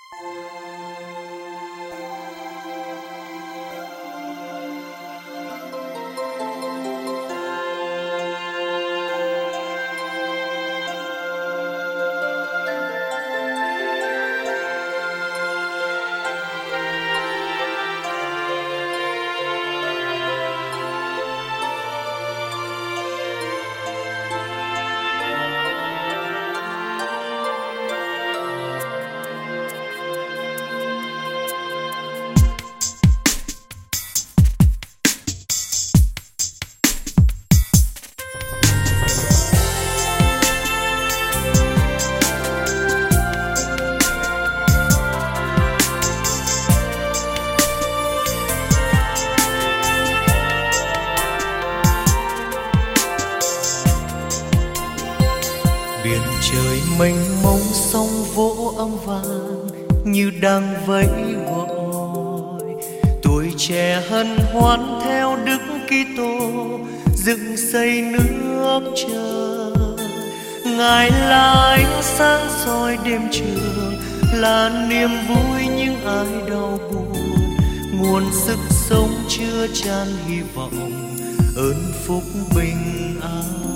Biển trời mênh mông sóng vỗ âm vang như đang vẫy gọi. Tuổi trẻ hân hoan theo Đức Kitô dựng xây nước trời. Ngài là ánh sáng soi đêm trường, là niềm vui những ai đau buồn, nguồn sức sống chứa chan hy vọng, ơn phúc bình an.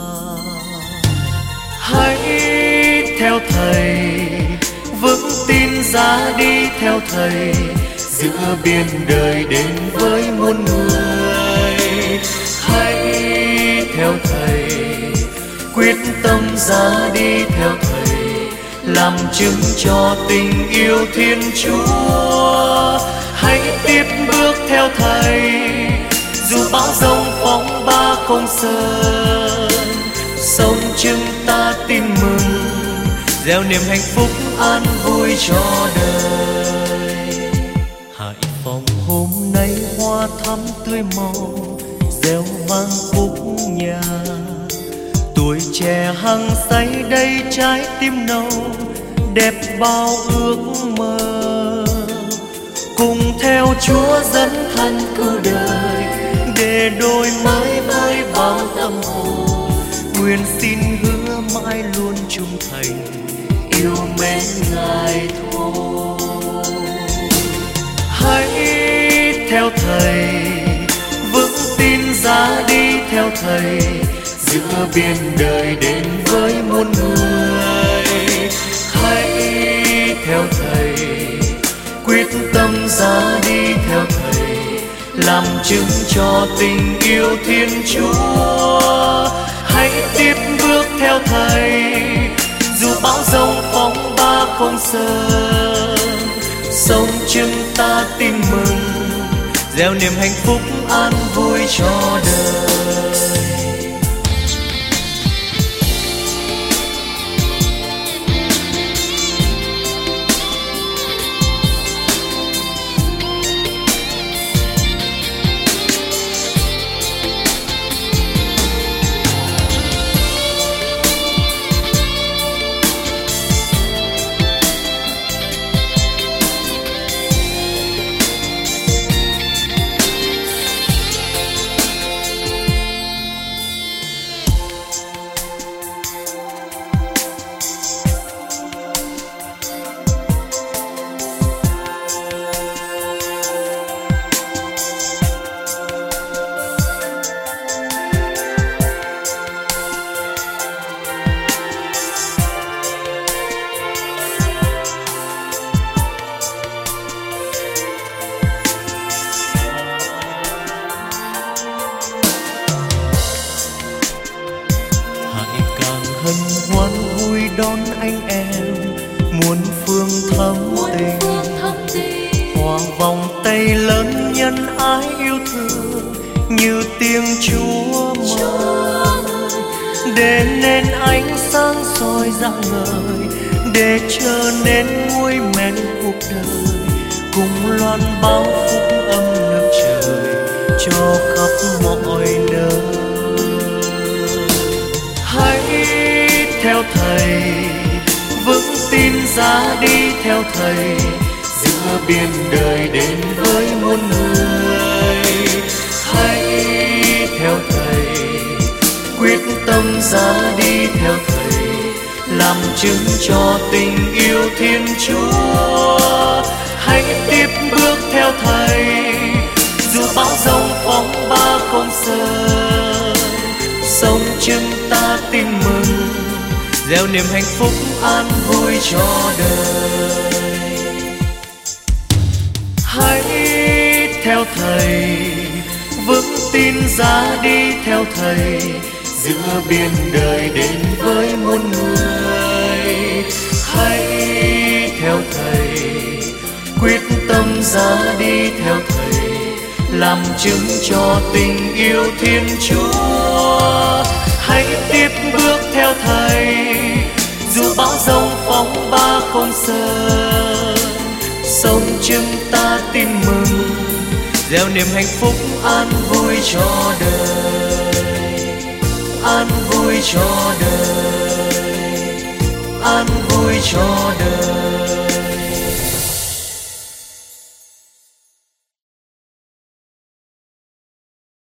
Hãy theo Thầy, vững tin ra đi theo Thầy, giữa biển đời đến với muôn người. Hãy theo Thầy, quyết tâm ra đi theo Thầy, làm chứng cho tình yêu Thiên Chúa. Hãy tiếp bước theo Thầy, dù bão giông phong ba không sơn, sống chứng ta tin mừng, gieo niềm hạnh phúc an vui cho đời. Hải Phòng hôm nay hoa thắm tươi màu, reo vang khúc nhạc. Tuổi trẻ hăng say đây trái tim nâu, đẹp bao ước mơ. Cùng theo Chúa dẫn thân cứu đời, để đổi mới với bao tâm hồn. Nguyện xin hứa mãi luôn trung thành, yêu mến Ngài thôi. Hãy theo Thầy, vững tin ra đi theo Thầy, giữa biển đời đến với muôn người. Hãy theo Thầy, quyết tâm ra đi theo Thầy, làm chứng cho tình yêu Thiên Chúa. Hãy tiếp bước theo Thầy, dù bão giông phong ba không sơn, sống chứng ta tin mừng, gieo niềm hạnh phúc an vui cho đời. Hân hoan vui đón anh em, muôn phương thắm tình. Hòa vòng tay lớn nhân ái yêu thương, như tiếng Chúa mời. Để nên ánh sáng soi rạng ngời, để trở nên nguôi men cuộc đời, cùng loan báo phúc âm nước trời cho khắp mọi nơi. Hãy theo Thầy, vững tin ra đi theo Thầy, giữa biển đời đến với muôn người. Hãy theo Thầy, quyết tâm ra đi theo Thầy, làm làm chứng cho tình yêu Thiên Chúa. Hãy tiếp bước theo Thầy, dù bão giông phong ba không sợ. Sống chứng ta tin mừng, gieo niềm hạnh phúc an vui cho đời. Hãy theo Thầy, vững tin ra đi theo Thầy, giữa biển đời đến với muôn người. Hãy theo Thầy, quyết tâm ra đi theo Thầy, làm chứng cho tình yêu Thiên Chúa. Hãy tiếp bước theo Thầy, dù bão giông phong ba không sợ. Sống chứng ta tin mừng, gieo niềm hạnh phúc an vui cho đời, an vui cho đời, an vui cho đời.